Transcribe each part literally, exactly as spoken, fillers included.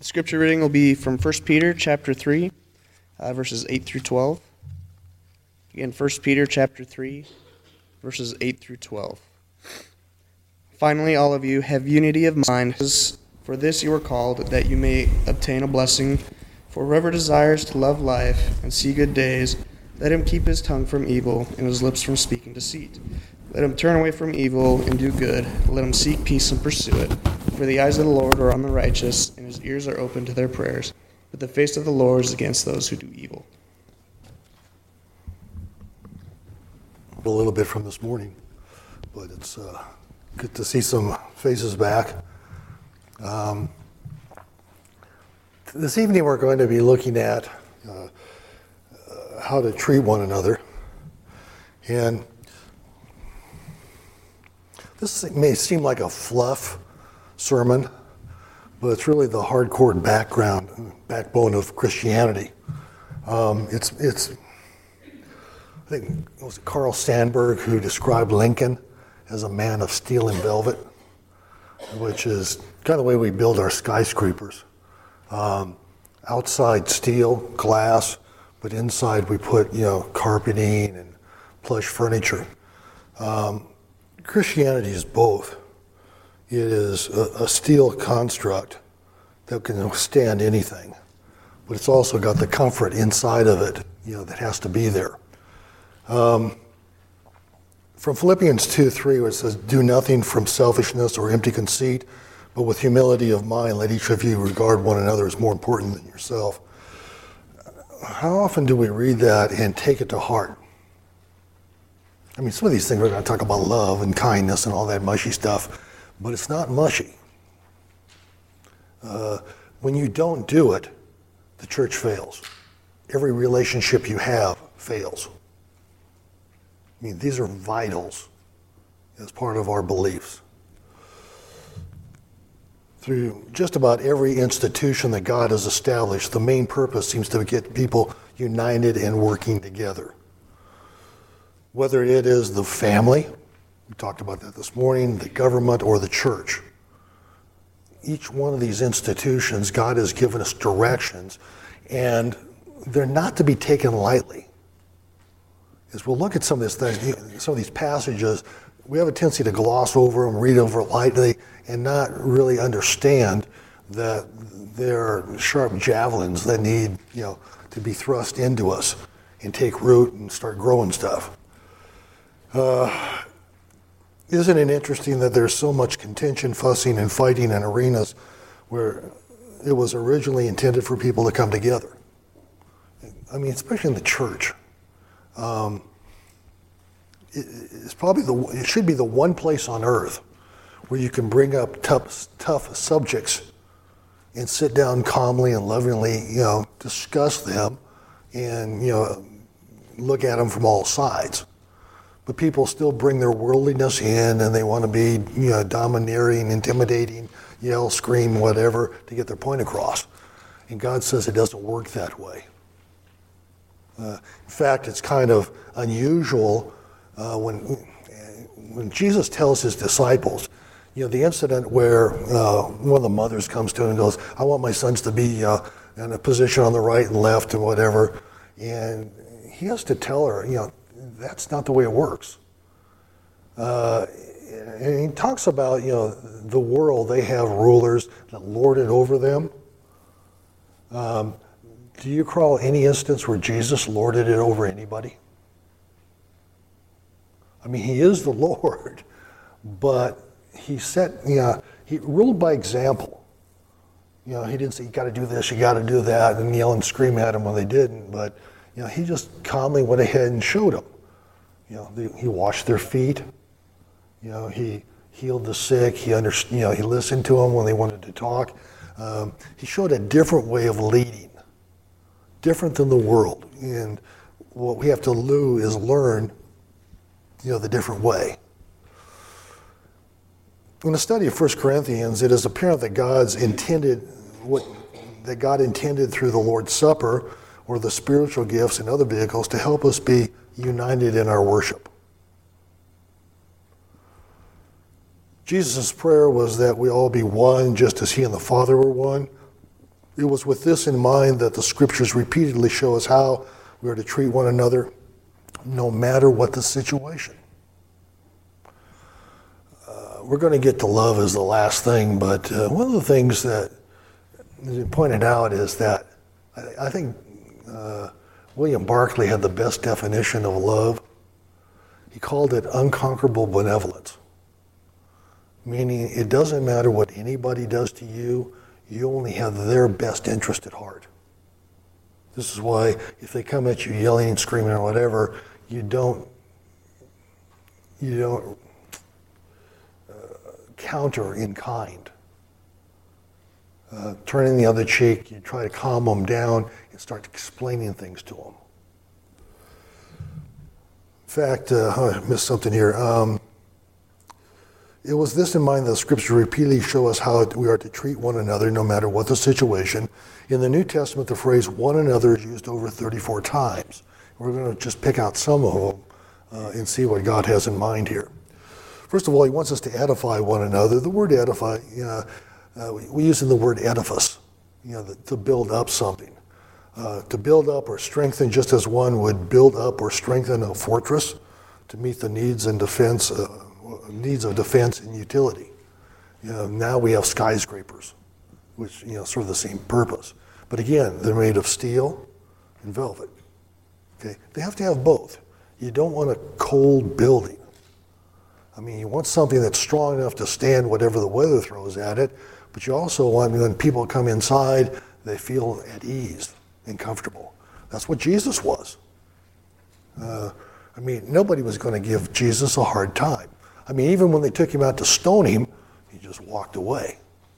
The scripture reading will be from First Peter chapter three, uh, verses eight through twelve. Again, First Peter chapter three, verses eight through twelve. Finally, all of you have unity of mind. For this you are called, that you may obtain a blessing. For whoever desires to love life and see good days, let him keep his tongue from evil and his lips from speaking deceit. Let him turn away from evil and do good. Let him seek peace and pursue it. For the eyes of the Lord are on the righteous, and his ears are open to their prayers. But the face of the Lord is against those who do evil. A little bit from this morning, but it's uh, good to see some faces back. Um, this evening we're going to be looking at uh, uh, how to treat one another. And this may seem like a fluff sermon, but it's really the hardcore background, backbone of Christianity. Um, it's, it's, I think it was Carl Sandburg who described Lincoln as a man of steel and velvet, which is kind of the way we build our skyscrapers. Um, outside steel, glass, but inside we put, you know, carpeting and plush furniture. Um, Christianity is both. It is a, a steel construct that can withstand anything, but it's also got the comfort inside of it, you know, that has to be there. Um, from Philippians two three, where it says, "Do nothing from selfishness or empty conceit, but with humility of mind, let each of you regard one another as more important than yourself." How often do we read that and take it to heart? I mean, some of these things we're going to talk about love and kindness and all that mushy stuff, but it's not mushy. Uh, when you don't do it, the church fails. Every relationship you have fails. I mean, these are vitals as part of our beliefs. Through just about every institution that God has established, the main purpose seems to get people united and working together. Whether it is the family, we talked about that this morning, the government, or the church. Each one of these institutions, God has given us directions, and they're not to be taken lightly. As we'll look at some of this things, some of these passages, we have a tendency to gloss over them, read over lightly, and not really understand that they're sharp javelins that need, you know, to be thrust into us and take root and start growing stuff. Uh, isn't it interesting that there's so much contention, fussing, and fighting in arenas where it was originally intended for people to come together? I mean, especially in the church. Um, it, it's probably the it should be the one place on earth where you can bring up tough, tough subjects and sit down calmly and lovingly, you know, discuss them and, you know, look at them from all sides. But people still bring their worldliness in, and they want to be, you know, domineering, intimidating, yell, scream, whatever, to get their point across. And God says it doesn't work that way. Uh, in fact, it's kind of unusual uh, when when Jesus tells his disciples, you know, the incident where uh, one of the mothers comes to him and goes, "I want my sons to be uh, in a position on the right and left and whatever," and he has to tell her, you know, that's not the way it works. Uh, and he talks about, you know, the world, they have rulers that lord it over them. Um, do you recall any instance where Jesus lorded it over anybody? I mean, he is the Lord, but he set, you know, he ruled by example. You know, he didn't say, you got to do this, you got to do that, and yell and scream at them when they didn't, but, you know, he just calmly went ahead and showed them. You know, the, he washed their feet. You know, he healed the sick. He under, you know, he listened to them when they wanted to talk. Um, he showed a different way of leading, different than the world. And what we have to do is learn, you know, the different way. In the study of First Corinthians, it is apparent that God's intended what that God intended through the Lord's Supper or the spiritual gifts and other vehicles to help us be united in our worship. Jesus' prayer was that we all be one just as he and the Father were one. It was with this in mind that the scriptures repeatedly show us how we are to treat one another no matter what the situation. Uh, we're going to get to love as the last thing, but uh, one of the things that you pointed out is that I, I think uh, William Barclay had the best definition of love. He called it unconquerable benevolence, meaning it doesn't matter what anybody does to you, you only have their best interest at heart. This is why if they come at you yelling and screaming or whatever, you don't you don't uh, counter in kind. Uh, turning the other cheek, you try to calm them down and start explaining things to them. In fact, uh, oh, I missed something here. Um, It was this in mind that the scriptures repeatedly show us how we are to treat one another no matter what the situation. In the New Testament, the phrase one another is used over thirty-four times. We're going to just pick out some of them uh, and see what God has in mind here. First of all, he wants us to edify one another. The word edify, you know, uh, we, we use in the word edifice, you know, the, to build up something. Uh, to build up or strengthen, just as one would build up or strengthen a fortress to meet the needs and defense uh, needs of defense and utility. You know, now we have skyscrapers, which, you know, serve the same purpose. But again, they're made of steel and velvet. Okay, they have to have both. You don't want a cold building. I mean, you want something that's strong enough to stand whatever the weather throws at it, but you also want, when people come inside, they feel at ease and comfortable. That's what Jesus was. Uh, I mean, nobody was going to give Jesus a hard time. I mean, even when they took him out to stone him, he just walked away.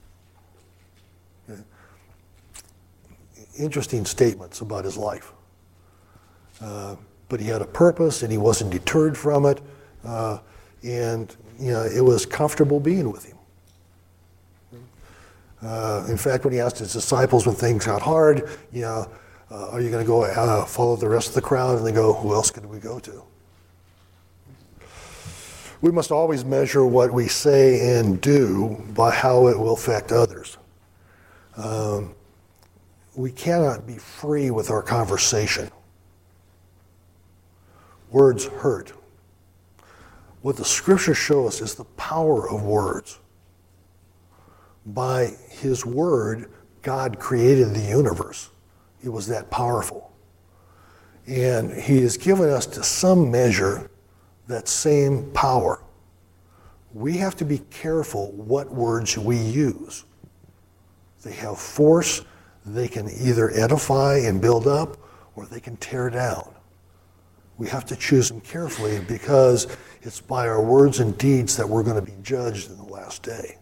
Interesting statements about his life. Uh, but he had a purpose, and he wasn't deterred from it. Uh, and, you know, it was comfortable being with him. Uh, in fact, when he asked his disciples when things got hard, you know, uh, are you going to go uh, follow the rest of the crowd? And they go, who else could we go to? We must always measure what we say and do by how it will affect others. Um, we cannot be free with our conversation. Words hurt. What the scriptures show us is the power of words. By his word, God created the universe. It was that powerful. And he has given us to some measure that same power. We have to be careful what words we use. They have force. They can either edify and build up, or they can tear down. We have to choose them carefully, because it's by our words and deeds that we're going to be judged in the last day.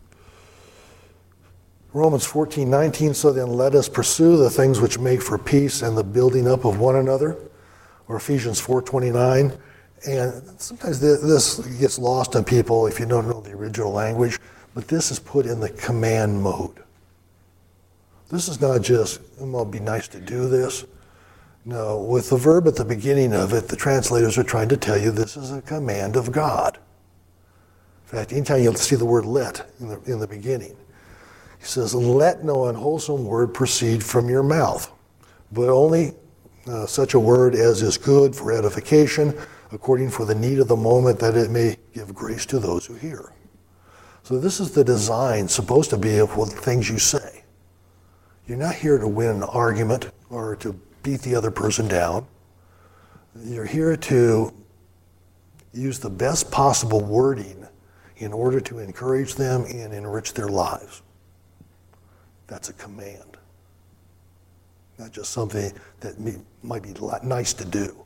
Romans fourteen nineteen, so then let us pursue the things which make for peace and the building up of one another. Or Ephesians four twenty-nine. And sometimes this gets lost on people if you don't know the original language, but this is put in the command mode. This is not just, well, it'd be nice to do this. No, with the verb at the beginning of it, the translators are trying to tell you this is a command of God. In fact, anytime you'll see the word let in the, in the beginning, he says, let no unwholesome word proceed from your mouth, but only uh, such a word as is good for edification, according for the need of the moment, that it may give grace to those who hear. So this is the design supposed to be of what things you say. You're not here to win an argument or to beat the other person down. You're here to use the best possible wording in order to encourage them and enrich their lives. That's a command, not just something that might be nice to do.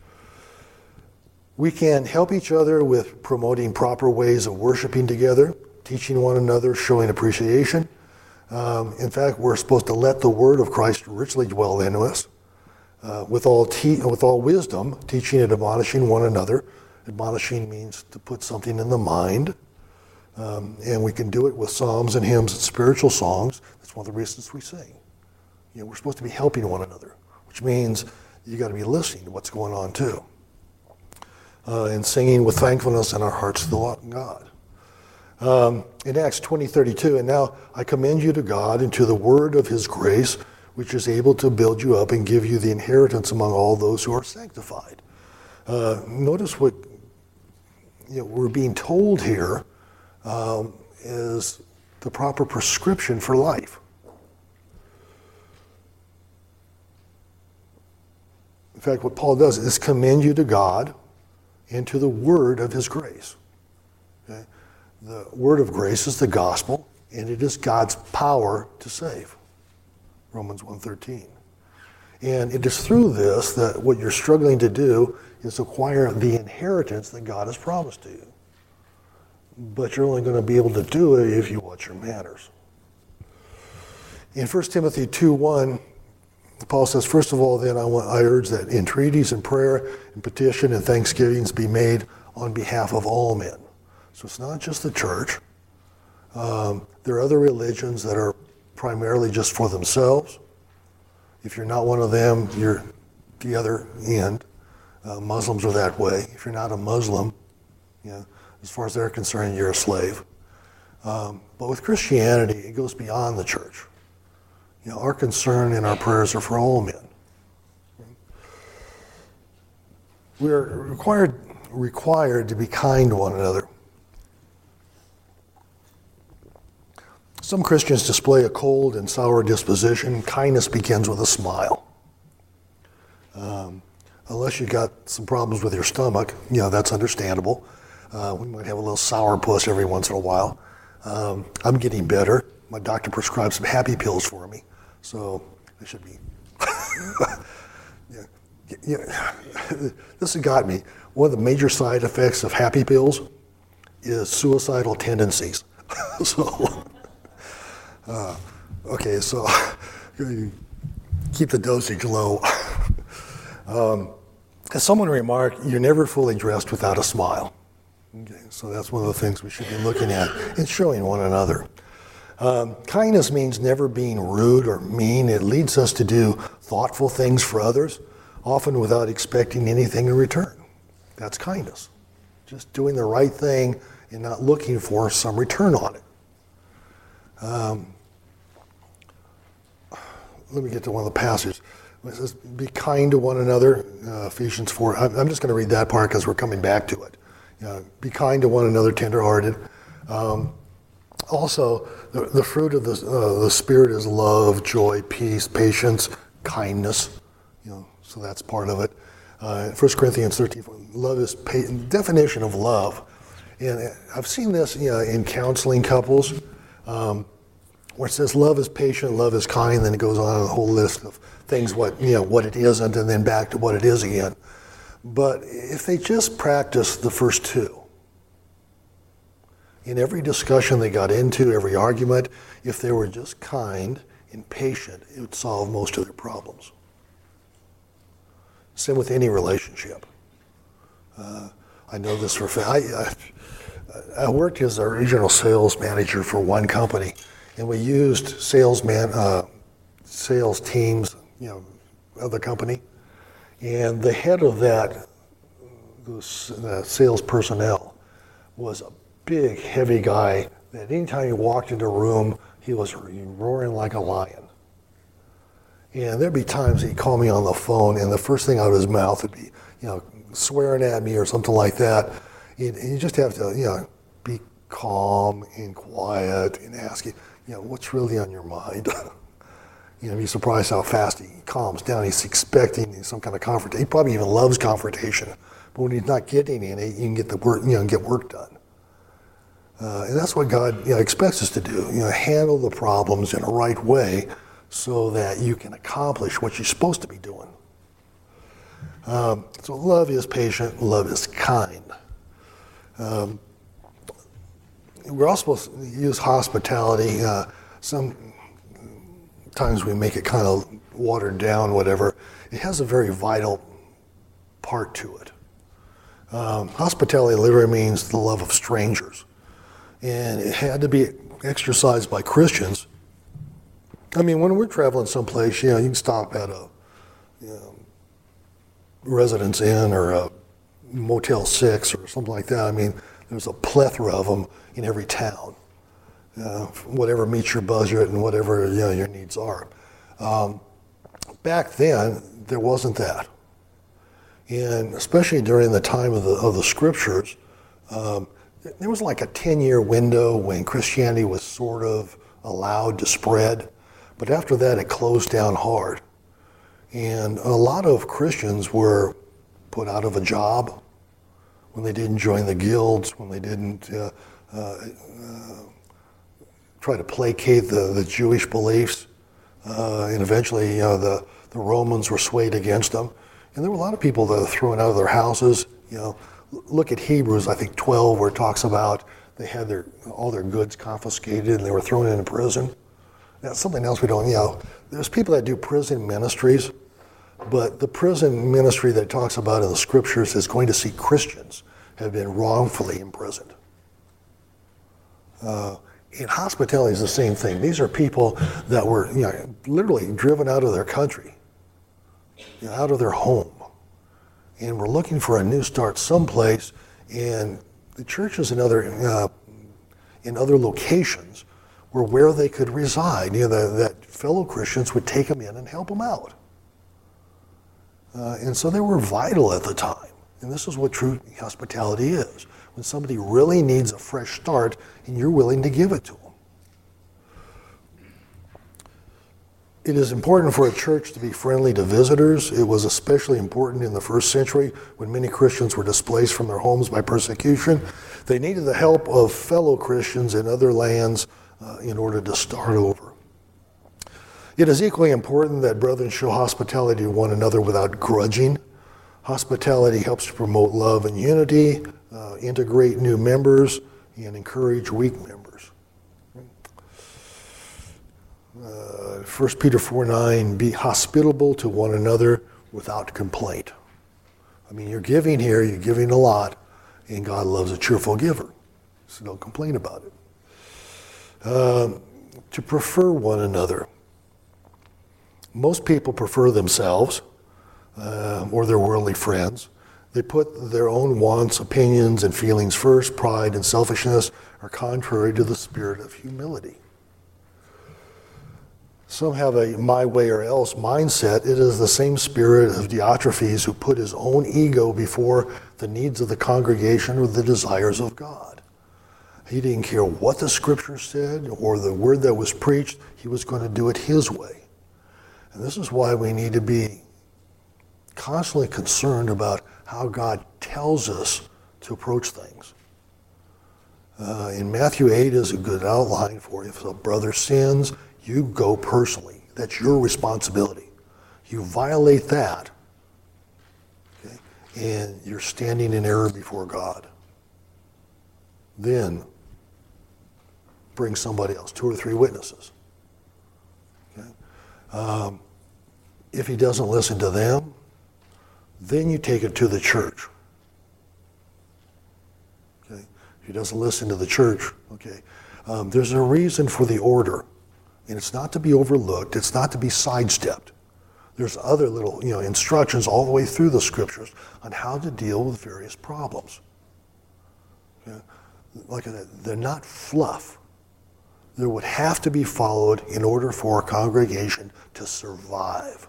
We can help each other with promoting proper ways of worshiping together, teaching one another, showing appreciation. Um, in fact, we're supposed to let the word of Christ richly dwell in us, uh, with all te- with all wisdom, teaching and admonishing one another. Admonishing means to put something in the mind, um, and we can do it with psalms and hymns and spiritual songs. That's one of the reasons we sing. You know, we're supposed to be helping one another, which means you got to be listening to what's going on too. Uh, and singing with thankfulness in our hearts to the God. Um, in Acts twenty thirty-two, and now I commend you to God and to the word of his grace, which is able to build you up and give you the inheritance among all those who are sanctified. Uh, notice what you know, we're being told here um, is the proper prescription for life. In fact, what Paul does is commend you to God and to the word of his grace. Okay? The word of grace is the gospel, and it is God's power to save. Romans one thirteen. And it is through this that what you're struggling to do is acquire the inheritance that God has promised to you. But you're only going to be able to do it if you watch your manners. In First Timothy two one, Paul says, first of all, then I, want, I urge that entreaties and prayer and petition and thanksgivings be made on behalf of all men. So it's not just the church. Um, there are other religions that are primarily just for themselves. If you're not one of them, you're the other end. Uh, Muslims are that way. If you're not a Muslim, you know, as far as they're concerned, you're a slave. Um, but with Christianity, it goes beyond the church. You know, our concern and our prayers are for all men. We are required required to be kind to one another. Some Christians display a cold and sour disposition. Kindness begins with a smile. Um, unless you got some problems with your stomach, you know, that's understandable. Uh, we might have a little sourpuss every once in a while. Um, I'm getting better. My doctor prescribed some happy pills for me, so I should be. yeah. Yeah. This has got me. One of the major side effects of happy pills is suicidal tendencies. so. Uh, okay, so keep the dosage low. um, as someone remarked, you're never fully dressed without a smile. Okay, so that's one of the things we should be looking at and showing one another. Um, kindness means never being rude or mean. It leads us to do thoughtful things for others, often without expecting anything in return. That's kindness. Just doing the right thing and not looking for some return on it. Um, let me get to one of the passages. It says, be kind to one another, uh, Ephesians four. I'm, I'm just going to read that part because we're coming back to it. You know, be kind to one another, tenderhearted. Um, also, the, the fruit of the, uh, the Spirit is love, joy, peace, patience, kindness. You know, so that's part of it. Uh, First Corinthians thirteen, love is pa- definition of love. And I've seen this you know, in counseling couples. Um, where it says love is patient, love is kind, then it goes on a whole list of things, what you know, what it isn't, and then back to what it is again. But if they just practiced the first two, in every discussion they got into, every argument, if they were just kind and patient, it would solve most of their problems. Same with any relationship. Uh, I know this for a fact. I, I, I worked as a regional sales manager for one company, and we used salesman, uh, sales teams, you know, of the company. And the head of that, the sales personnel, was a big, heavy guy that anytime he walked into a room, he was roaring like a lion. And there'd be times he'd call me on the phone, and the first thing out of his mouth would be, you know, swearing at me or something like that. And you just have to, you know, be calm and quiet and ask, you know, what's really on your mind? You know, be surprised how fast he calms down. He's expecting some kind of confrontation. He probably even loves confrontation, but when he's not getting any, you can get the work, you know, get work done. Uh, and that's what God, you know, expects us to do. You know, handle the problems in a right way, so that you can accomplish what you're supposed to be doing. Um, so love is patient, love is kind. Um, we're also supposed to use hospitality. Uh, sometimes we make it kind of watered down, whatever. It has a very vital part to it. Um, hospitality literally means the love of strangers. And it had to be exercised by Christians. I mean, when we're traveling someplace, you know, you can stop at a you know, Residence Inn or a Motel six or something like that. I mean, There's a plethora of them in every town, uh, whatever meets your budget and whatever, you know, your needs are. Um, back then, there wasn't that. And especially during the time of the, of the scriptures, um, there was like a ten-year window when Christianity was sort of allowed to spread. But after that, it closed down hard. And a lot of Christians were put out of a job when they didn't join the guilds, when they didn't uh, uh, uh, try to placate the, the Jewish beliefs. Uh, and eventually, you know, the, the Romans were swayed against them. And there were a lot of people that were thrown out of their houses. You know, look at Hebrews, I think twelve, where it talks about they had their all their goods confiscated and they were thrown into prison. That's something else we don't, you know, there's people that do prison ministries, but the prison ministry that it talks about in the scriptures is going to see Christians have been wrongfully imprisoned. Uh, in hospitality is the same thing. These are people that were, you know, literally driven out of their country, you know, out of their home, and we're looking for a new start someplace. And the churches in other uh, in other locations were where they could reside. You know, that, that fellow Christians would take them in and help them out. Uh, and so they were vital at the time. And this is what true hospitality is. When somebody really needs a fresh start and you're willing to give it to them. It is important for a church to be friendly to visitors. It was especially important in the first century when many Christians were displaced from their homes by persecution. They needed the help of fellow Christians in other lands uh, in order to start over. It is equally important that brethren show hospitality to one another without grudging. Hospitality helps to promote love and unity, uh, integrate new members, and encourage weak members. Uh, First Peter four nine, be hospitable to one another without complaint. I mean, you're giving here, you're giving a lot, and God loves a cheerful giver. So don't complain about it. Um, to prefer one another. Most people prefer themselves uh, or their worldly friends. They put their own wants, opinions, and feelings first. Pride and selfishness are contrary to the spirit of humility. Some have a my way or else mindset. It is the same spirit of Diotrephes who put his own ego before the needs of the congregation or the desires of God. He didn't care what the scripture said or the word that was preached. He was going to do it his way. And this is why we need to be constantly concerned about how God tells us to approach things. Uh, in Matthew eight is a good outline for you. If a brother sins, you go personally. That's your responsibility. You violate that, okay, and you're standing in error before God. Then bring somebody else, two or three witnesses. Okay? Um, if he doesn't listen to them, then you take it to the church. Okay? If he doesn't listen to the church, okay, um, there's a reason for the order. And it's not to be overlooked. It's not to be sidestepped. There's other little, you know, instructions all the way through the scriptures on how to deal with various problems. Okay? Like I said, they're not fluff. They would have to be followed in order for a congregation to survive.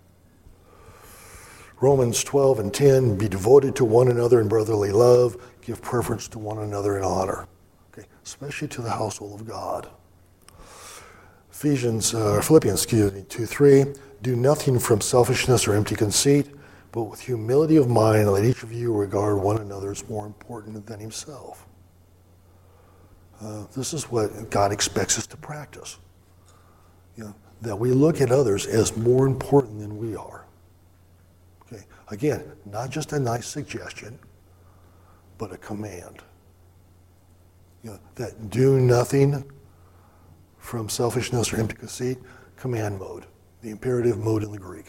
Romans twelve and ten, be devoted to one another in brotherly love, give preference to one another in honor. Okay? Especially to the household of God. Ephesians, uh, Philippians, excuse me, two three, do nothing from selfishness or empty conceit, but with humility of mind, let each of you regard one another as more important than himself. Uh, this is what God expects us to practice. You know, that we look at others as more important than we are. Okay, again, not just a nice suggestion, but a command. You know, that do nothing from selfishness or empty conceit, command mode, the imperative mode in the Greek.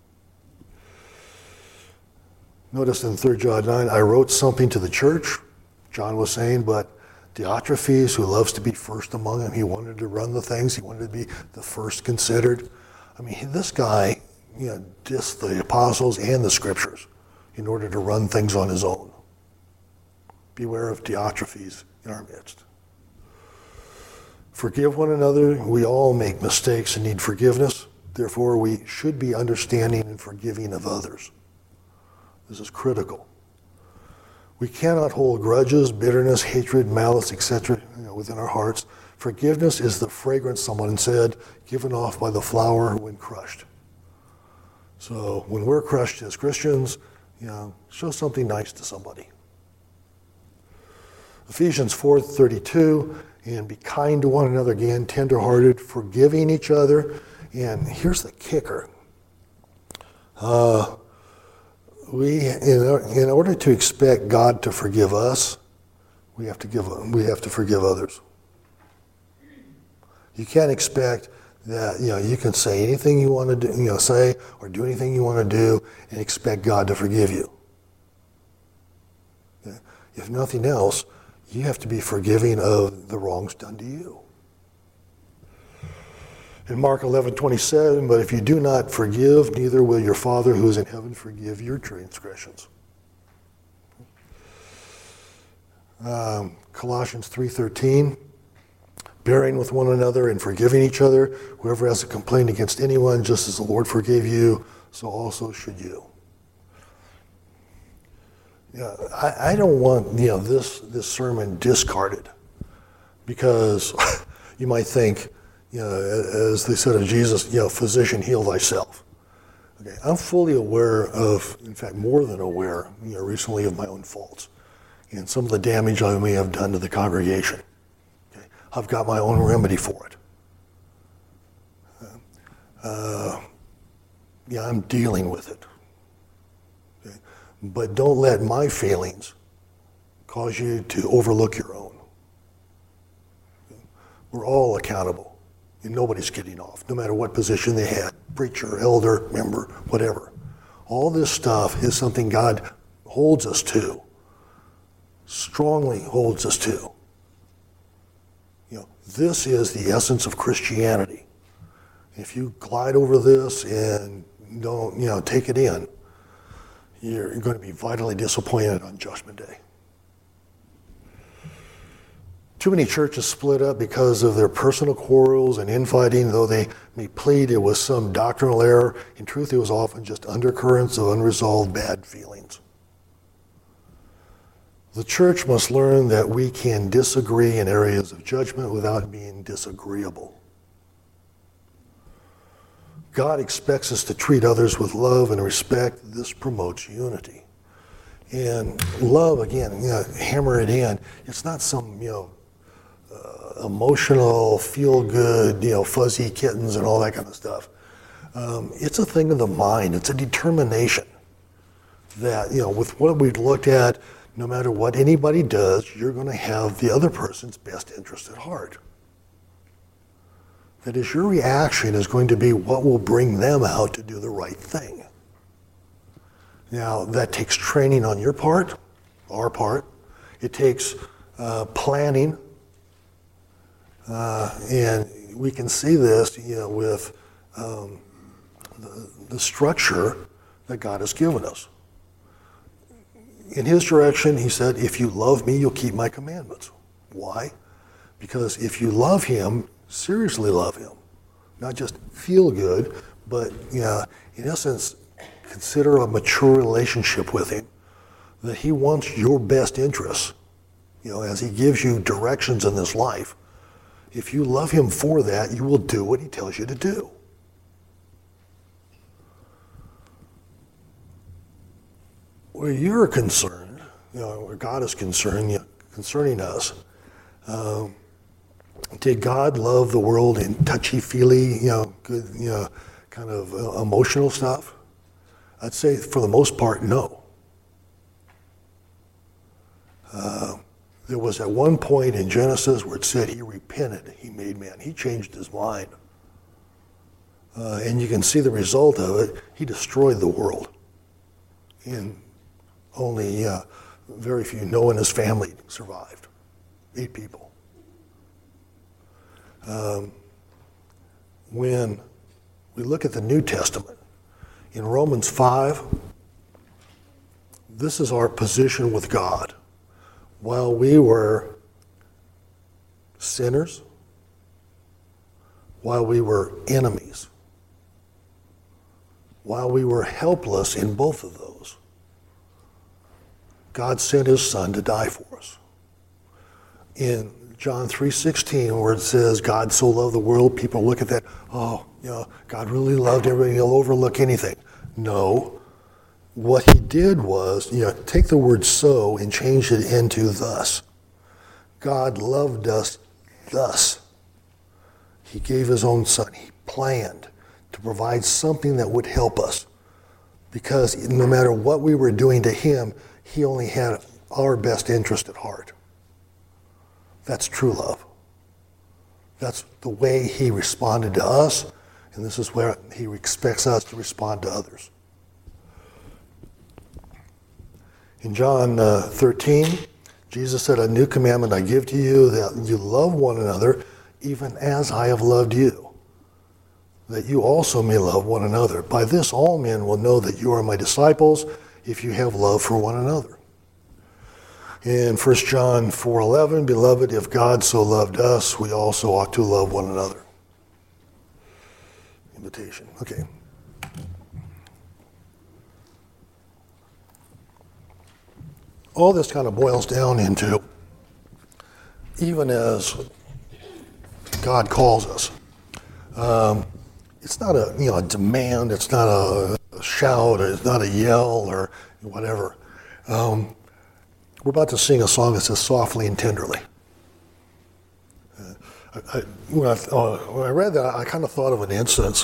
Notice in Third John nine, I wrote something to the church, John was saying, but Diotrephes, who loves to be first among them, he wanted to run the things, he wanted to be the first considered. I mean, this guy, you know, dissed the apostles and the scriptures in order to run things on his own. Beware of Diotrephes in our midst. Forgive one another. We all make mistakes and need forgiveness. Therefore, we should be understanding and forgiving of others. This is critical. We cannot hold grudges, bitterness, hatred, malice, et cetera you know, within our hearts. Forgiveness is the fragrance, someone said, given off by the flower when crushed. So when we're crushed as Christians, you know, show something nice to somebody. Ephesians four thirty-two, and be kind to one another again, tenderhearted, forgiving each other. And here's the kicker. Uh, we, in, in order to expect God to forgive us, we have to give, we have to forgive others. You can't expect that, you know, you can say anything you want to do, you know, say or do anything you want to do and expect God to forgive you. Okay? If nothing else, you have to be forgiving of the wrongs done to you. In Mark eleven twenty-seven, but if you do not forgive, neither will your Father who is in heaven forgive your transgressions. Um, Colossians three thirteen, bearing with one another and forgiving each other, whoever has a complaint against anyone, just as the Lord forgave you, so also should you. Yeah, I, I don't want you know this this sermon discarded, because you might think, you know, as they said of Jesus, you know, physician, heal thyself. Okay, I'm fully aware of, in fact, more than aware, you know, recently of my own faults and some of the damage I may have done to the congregation. Okay, I've got my own remedy for it. Uh, yeah, I'm dealing with it. Okay? But don't let my failings cause you to overlook your own. Okay? We're all accountable. And nobody's getting off, no matter what position they had, preacher, elder, member, whatever. All this stuff is something God holds us to, strongly holds us to. You know, this is the essence of Christianity. If you glide over this and don't, you know, take it in, you're going to be vitally disappointed on Judgment Day. Too many churches split up because of their personal quarrels and infighting, though they may plead it was some doctrinal error. In truth, it was often just undercurrents of unresolved bad feelings. The church must learn that we can disagree in areas of judgment without being disagreeable. God expects us to treat others with love and respect. This promotes unity. And love, again, you know, hammer it in. It's not some, you know, Uh, emotional, feel-good, you know, fuzzy kittens and all that kind of stuff. Um, it's a thing of the mind. It's a determination that, you know, with what we've looked at, no matter what anybody does, you're going to have the other person's best interest at heart. That is, your reaction is going to be what will bring them out to do the right thing. Now, that takes training on your part, our part. It takes uh, planning. Uh, and we can see this, you know, with um, the, the structure that God has given us. In his direction, he said, if you love me, you'll keep my commandments. Why? Because if you love him, seriously love him, not just feel good, but, you know, in essence, consider a mature relationship with him, that he wants your best interests, you know, as he gives you directions in this life. If you love him for that, you will do what he tells you to do. Where you're concerned, you know, where God is concerned, you know, concerning us, um, did God love the world in touchy-feely, you know, good, you know, kind of uh, emotional stuff? I'd say for the most part, no. Uh, There was at one point in Genesis where it said he repented, he made man. He changed his mind. Uh, and you can see the result of it. He destroyed the world. And only uh, very few, Noah and his family, survived. Eight people. Um, when we look at the New Testament, in Romans five, this is our position with God. while we were sinners, while we were enemies, while we were helpless in both of those, God sent his Son to die for us. In John three sixteen, where it says, God so loved the world, people look at that, oh, you know, God really loved everybody, he'll overlook anything. No. What he did was, you know, take the word so and change it into thus. God loved us thus. He gave his own Son. He planned to provide something that would help us. Because no matter what we were doing to him, he only had our best interest at heart. That's true love. That's the way he responded to us, and this is where he expects us to respond to others. In John uh, thirteen, Jesus said, a new commandment I give to you, that you love one another, even as I have loved you, that you also may love one another. By this all men will know that you are my disciples, if you have love for one another. In First John four eleven, beloved, if God so loved us, we also ought to love one another. Invitation. Okay. All this kind of boils down into, even as God calls us, um, it's not a you know a demand, it's not a, a shout, it's not a yell or whatever. Um, we're about to sing a song that says softly and tenderly. Uh, I, I, when, I, uh, when I read that, I kind of thought of an instance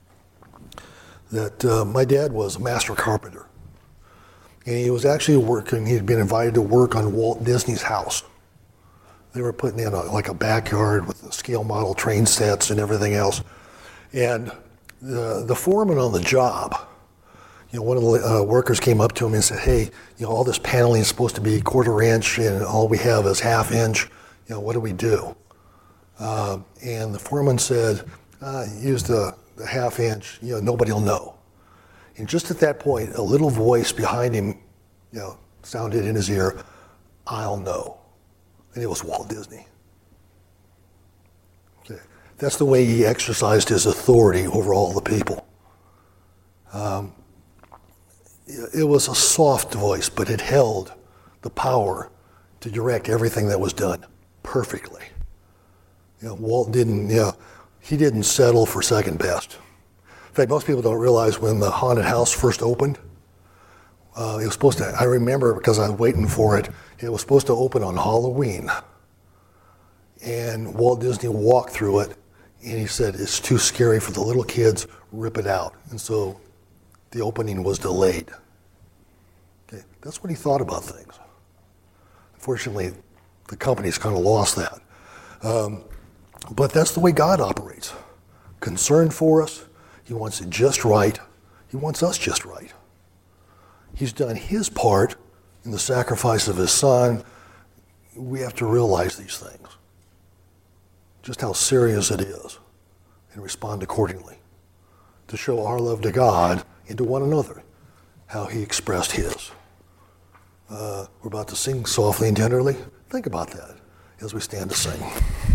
that uh, my dad was a master carpenter. And he was actually working, he'd been invited to work on Walt Disney's house. They were putting in a, like a backyard with the scale model train sets and everything else. And the, the foreman on the job, you know, one of the uh, workers came up to him and said, hey, you know, all this paneling is supposed to be quarter inch and all we have is half inch. You know, what do we do? Uh, and the foreman said, uh, use the, the half inch, you know, nobody will know. And just at that point, a little voice behind him, you know, sounded in his ear, I'll know. And it was Walt Disney. Okay. That's the way he exercised his authority over all the people. Um, it was a soft voice, but it held the power to direct everything that was done perfectly. You know, Walt didn't, you know, he didn't settle for second best. In fact, most people don't realize when the haunted house first opened, uh, it was supposed to, I remember because I was waiting for it, it was supposed to open on Halloween. And Walt Disney walked through it, and he said, it's too scary for the little kids, rip it out. And so the opening was delayed. Okay, that's what he thought about things. Unfortunately, the company's kind of lost that. Um, but that's the way God operates. Concerned for us. He wants it just right. He wants us just right. He's done his part in the sacrifice of his Son. We have to realize these things, just how serious it is, and respond accordingly to show our love to God and to one another, how he expressed his. Uh, we're about to sing softly and tenderly. Think about that as we stand to sing.